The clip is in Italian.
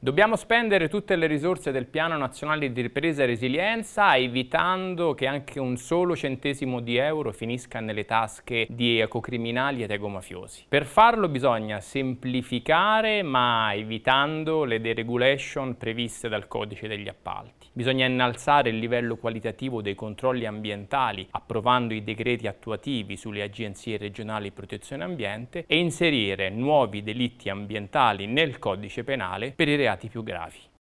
Dobbiamo spendere tutte le risorse del Piano Nazionale di Ripresa e Resilienza, evitando che anche un solo centesimo di euro finisca nelle tasche di ecocriminali ed egomafiosi. Per farlo bisogna semplificare, ma evitando le deregulation previste dal Codice degli Appalti. Bisogna innalzare il livello qualitativo dei controlli ambientali, approvando i decreti attuativi sulle agenzie regionali di protezione ambiente e inserire nuovi delitti ambientali nel Codice penale per i reati più gravi.